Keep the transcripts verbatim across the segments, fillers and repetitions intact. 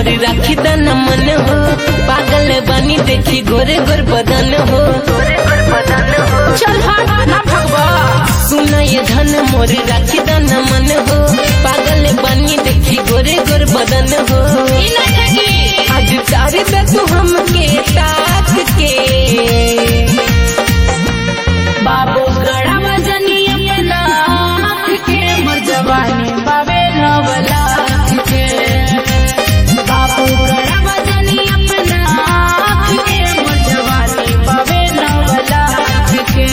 मोरी राखी दन मन हो, पागल बनी देखी गोरे गोर बदन हो। चल हट ना भगवा। सुना ये धन मोरी राखी दन मन हो, पागल बनी देखी गोरे गोर बदन हो। आज तार दे तू हमके ताक के बाबू गड़ा वजनी अपना आँख के मोर जवानी बाबे नवला के। बाबू गड़ा वजनी अपना आँख के मोर जवानी बाबे नवला के।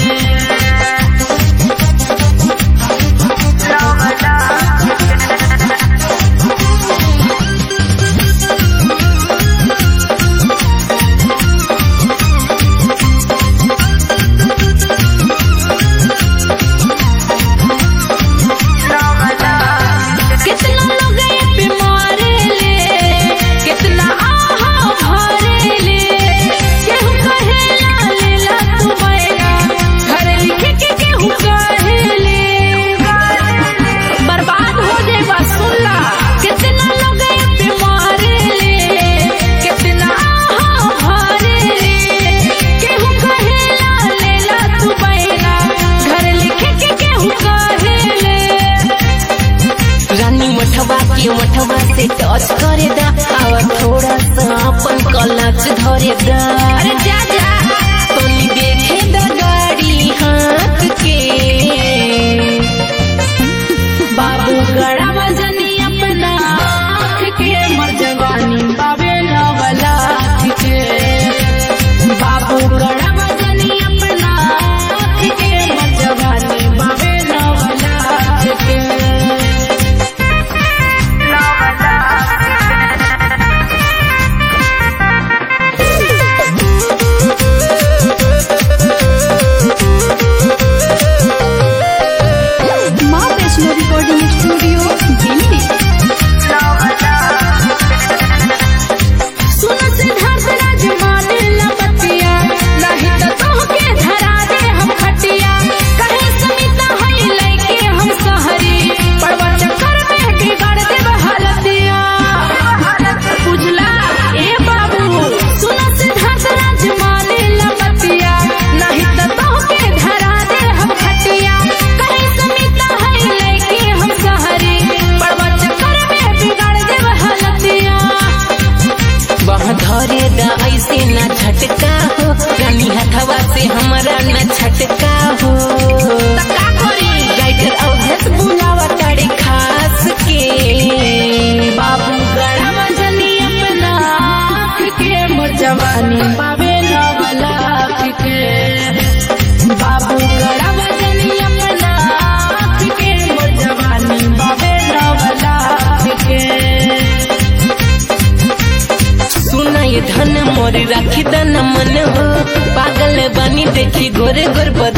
मठवा से टच करे दा और थोड़ा सा अपन कलच धरे दा। अरे जा जा तोनी देखे दा गाड़ी हाथ के बाबू गड़ा वजनी अपना आँख के मोर जवानी बाबे नवला के। बाबू गड़ा वजनी अपना आँख के मोर जवानी बाबे नवला के। Recording studio Delhi. सुन सिद्धार्थ राजमान लपतिया नहीं तो तोहके धरा दे हम खटिया। कहे सुनीता हई लइके हम सहरी पड़वा चक्कर में बिगाड़ दे हालतिया। बुझला ए बाबू सुन सिद्धार्थ राजमान लपतिया नहीं तो तोहके धरा दे हम खटिया। कहे सुनीता हई लइके हम सहरी पड़वा चक्कर में बिगाड़ दे हालतिया। वहाँ धरे दा ऐसे न झटका हो, रानी हथवा से हमारा न छटका हो। का करी राइटर अवधेश बुलावा ताड़ी खास के बाबू गड़ा वजनी अपना आँख के मोर जवानी बाबे नवला के। बाबू गड़ा वजनी अपना आँख के मोर जवानी बाबे नवला के। सुना ये धन मोरी राखी दन मन हो, पागल बनी देखी गोरे गोर बदन